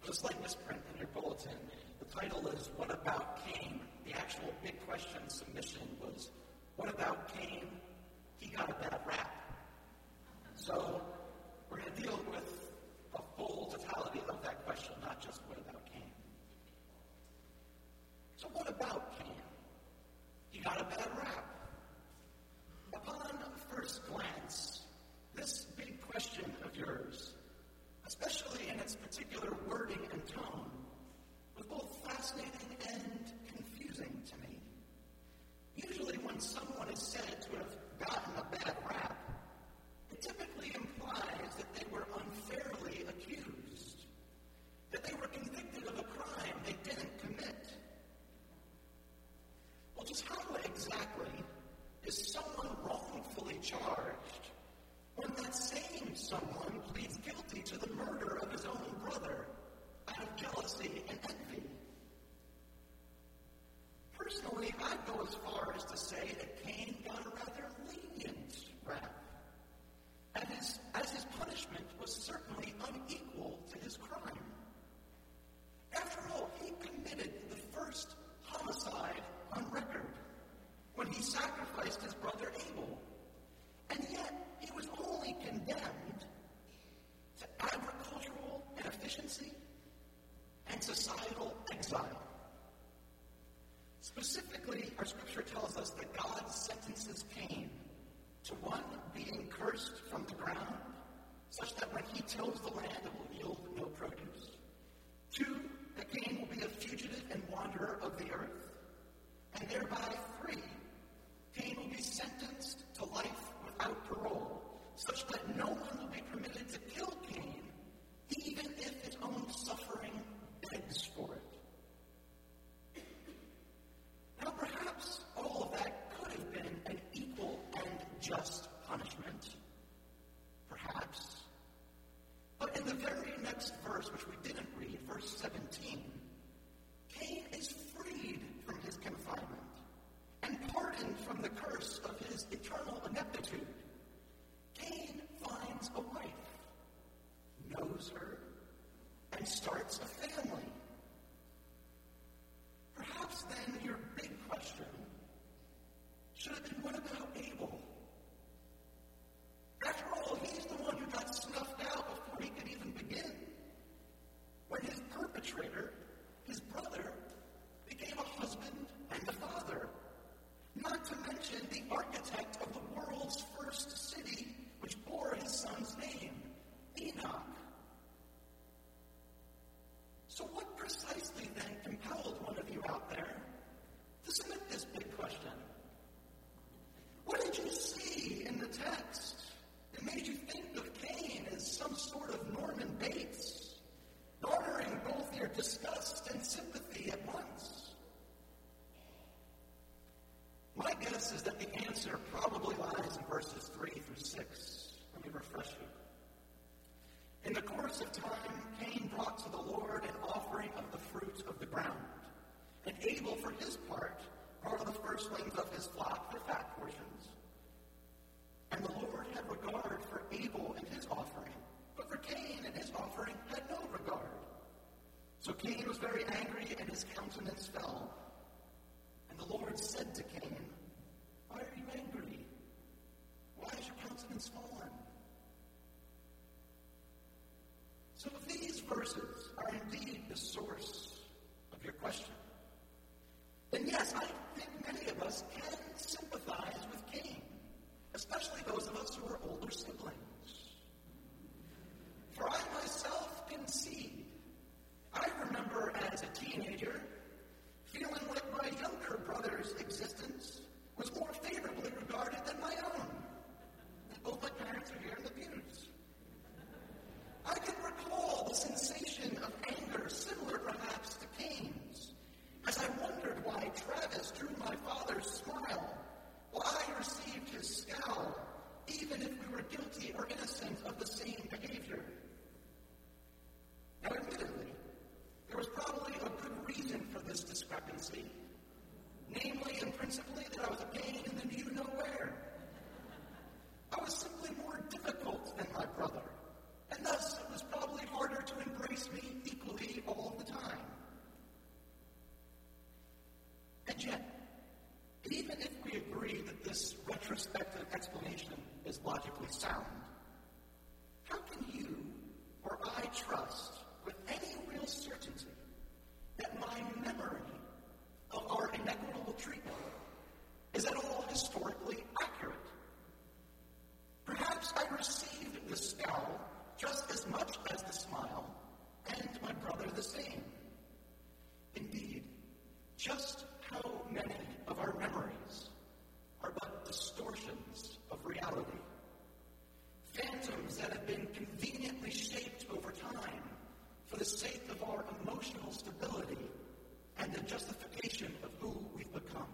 A slight misprint in your bulletin. The title is What About Cain? The actual big question submission was, what about Cain? He got a bad rap. So we're going to deal with the full totality of that question, not just what about Cain. So what about Cain? He got a bad rap. Upon first glance, this big question of yours, especially in its particular wording and tone, was both fascinating and confusing to me. Usually when someone is said to have gotten a bad rap, it typically implies that they were unfairly accused, that they were convicted of a crime they didn't commit. Well, just how exactly is someone wrongfully charged when that same someone pleads guilty to the murder of his own brother out of jealousy and envy? Personally, I'd go as far as to say that Cain got a rather lenient rap, as his punishment was certainly unequal to his crime. After all, he committed the first homicide on record when he sacrificed his brother Abel, and yet he was only condemned to agricultural inefficiency and societal exile. Specifically, our scripture tells us that God sentences Cain to one, being cursed from the ground, such that when he tills the land, it will yield no produce. 2, that Cain will be a fugitive and wanderer of the earth. And thereby, 3, Cain will be sentenced to life without parole, such that no one will be permitted to kill Cain, even if his own suffering begs for it. Now, perhaps all of that could have been an equal and just punishment. Perhaps. But in the very next verse, which we didn't read, verse 17, Cain is freed from his confinement and pardoned from the curse of his eternal ineptitude. Cain finds a wife, knows her, and starts a family. Perhaps then your big question should have been, what about Abel? After all, he's the one who got snuffed out before he could even begin. When his perpetrator, his brother, became a husband and a father. Not to mention the architect of the world's first city, which bore his son's name, Enoch. So what precisely then compelled one of you out there to submit this big question? What did you see in the text that made you think of Cain as some sort of Norman Bates, garnering both your disgust and sympathy at once? My guess is that the answer probably lies in verses 3 through 6. Let me refresh you. In the course of time, Cain brought to the Lord an offering of the fruit of the ground, and Abel, for his part, brought of the firstlings of his flock for fat portions. And the Lord had regard for Abel and his offering, but for Cain and his offering had no regard. So Cain was very angry, and his countenance fell. And the Lord said to Cain, "Why are you angry? Why is your countenance fallen?" So if these verses are indeed the source of your question, then yes, I think many of us can sympathize with Cain, especially those of us who are older siblings. For I myself concede, I remember as a teenager feeling like my younger brother's existence was more favorably regarded than my own. And both my parents are here in the pews. I can recall the sensation of anger similar perhaps to Cain's the sake of our emotional stability and the justification of who we've become.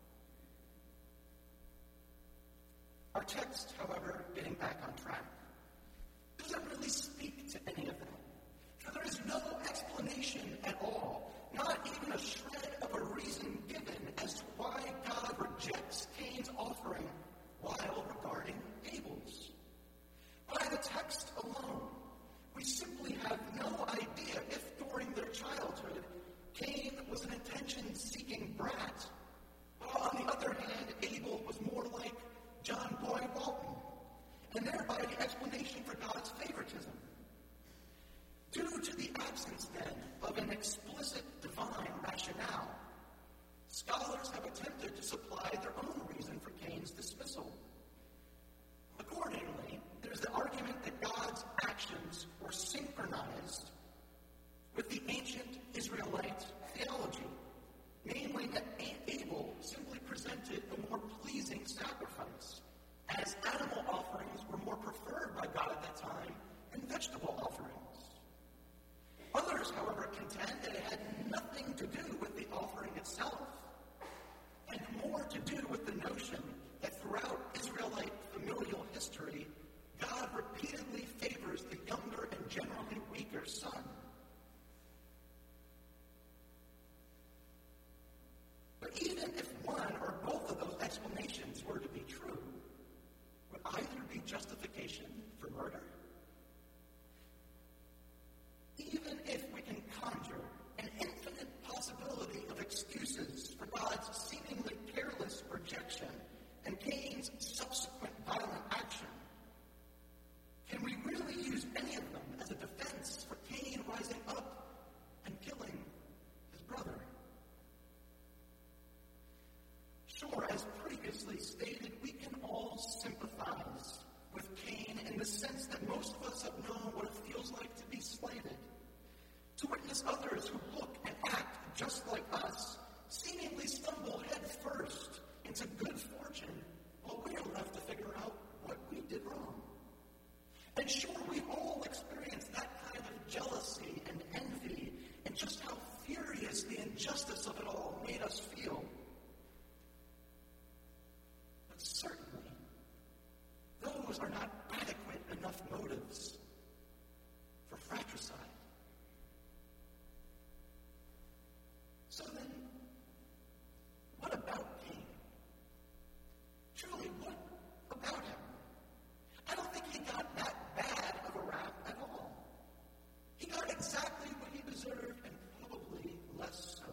Our text, however, getting back on track, doesn't really speak to any of that. For there is no explanation at all, not even a shred of a reason given as to why God rejects Cain's offering while regarding Abel's. By the text alone, we simply have no idea if during their childhood Cain was an attention-seeking brat, while on the other hand, Abel was more like John Boyd Walton, and thereby the explanation for God's favoritism. Due to the absence, then, of an explicit divine rationale, scholars have attempted to supply their own reason for Cain's dismissal. Accordingly, there's the argument that God's actions were synchronized with the ancient Israelite theology, namely that Abel simply presented a more pleasing sacrifice, as animal offerings were more preferred by God at that time than vegetable offerings. Others, however, contend that it had nothing to do with the offering itself, and more to do with the notion that throughout Israelite familial history, God repeatedly favors the younger and generally weaker son. But even if one or both of those explanations were to be true, would either be justification for murder? Even if we can conjure an infinite possibility of excuses for God's seemingly careless rejection and Cain's subsequent violent action, can we really use any of them as a defense for Cain rising up and killing his brother? Sure, as previously stated, we can all sympathize with Cain in the sense that most of us have known what it feels like to be slighted, to witness others who look and act just like us seemingly stumble head first into good fortune while we are left to figure out what we did wrong. And sure, we've all experienced that kind of jealousy and envy and just how furious the injustice of it all made us feel. But certainly, those are not adequate enough motives for fratricide. So then, what about Cain? Truly, what about him? I don't think he got that bad of a rap at all. He got exactly what he deserved and probably less so.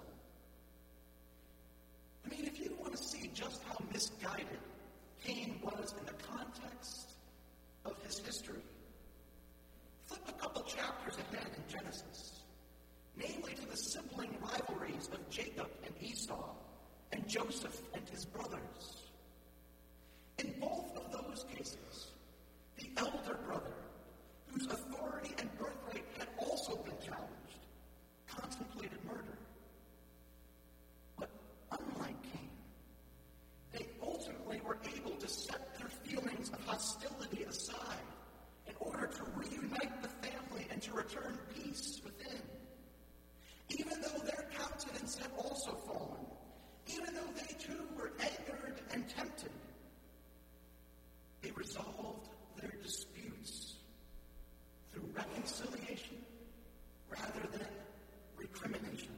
I mean, if you want to see just how misguided Cain was in the context of his history, flip a couple chapters ahead in Genesis, namely to the sibling rivalries of Jacob and Esau, and Joseph and his brothers. In both of those cases, the elder brother, whose authority and birthright had also been challenged, contemplated murder. But unlike Cain, they ultimately were able to set their feelings of hostility aside in order to reunite the family and to return peace within. Even though their countenance had also fallen, even though they too were angered and tempted, they resolved their disputes through reconciliation rather than recrimination.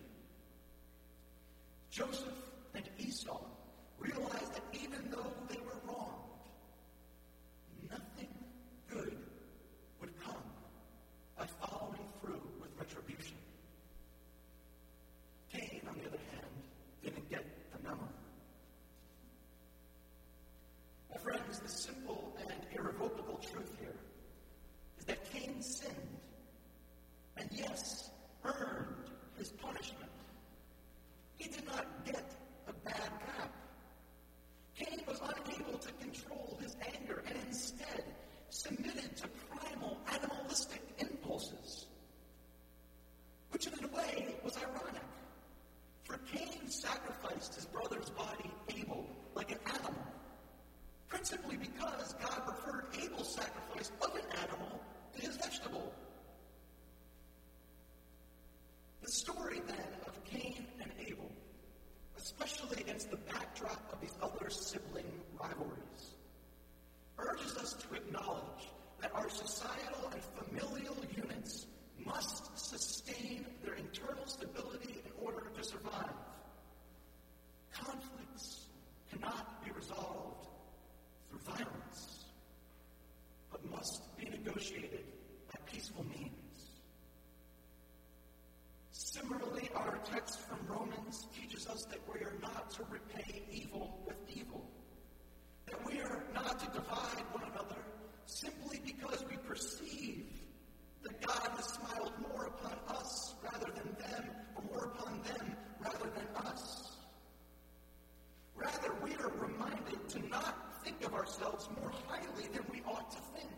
Joseph and Esau realized that even though they were wronged, nothing good would come by following through with retribution. Cain, on the other hand, didn't get the memo. My friends, the simple and irrevocable truth here is that Cain sinned, and yes, earned his punishment. He did not get a bad rap. Cain was unable to control his anger and instead submitted to primal animalistic impulses, which in a way was ironic. For Cain sacrificed his brother's body, Abel, like an animal, principally because sibling rivalries, urges us to acknowledge that our societal and familial units must sustain their internal stability in order to survive. Conflicts cannot be resolved through violence, but must be negotiated by peaceful means. Similarly, our text from Romans teaches us that we are not to repay evil with evil, that we are not to divide one another simply because we perceive that God has smiled more upon us rather than them, or more upon them rather than us. Rather, we are reminded to not think of ourselves more highly than we ought to think,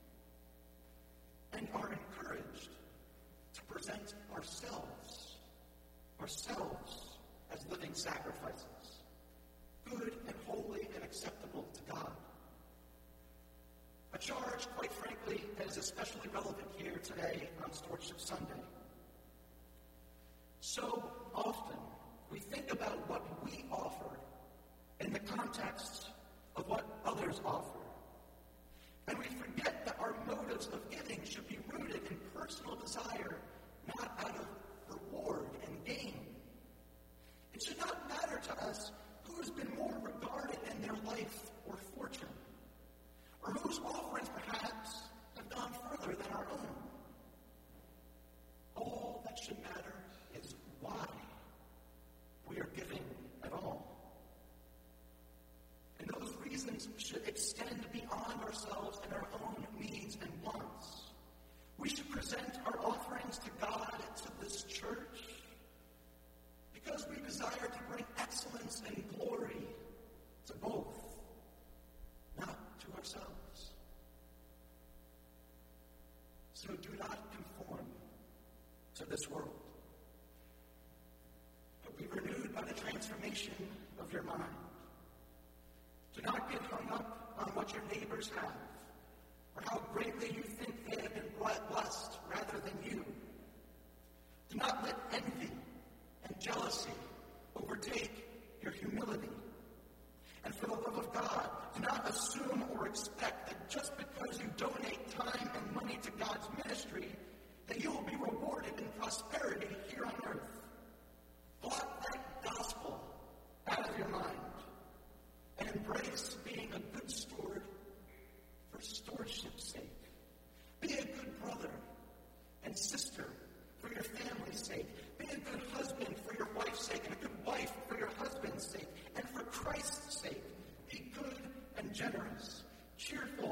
and are encouraged to present ourselves as living sacrifices, good and holy and acceptable to God. A charge, quite frankly, that is especially relevant here today on Stewardship Sunday. So often, we think about what we offer in the context of what others offer. And we forget that our motives of giving should be rooted in personal desire, not out of reward and gain. It should not matter to us who has been more regarded in their life or fortune, or whose offerings perhaps have gone further than our own. All that should matter is why we are giving at all. And those reasons should extend beyond ourselves and our own needs and wants. We should present our offerings to God, to this church, because we desire to bring excellence and glory to both, not to ourselves. So do not conform to this world, but be renewed by the transformation of your mind. Do not get hung up on what your neighbors have, or how greatly you think they have been blessed rather than you. Do not let envy and jealousy overtake your humility. And for the love of God, do not assume or expect that just because you donate time and money to God's ministry, that you will be rewarded in prosperity here on earth. Blot that gospel out of your mind and embrace being a good steward for stewardship's sake. Be a good brother and sister for your family's sake. Be a good husband for your wife's sake, and a good wife for your husband's sake. And for Christ's sake, be good and generous, cheerful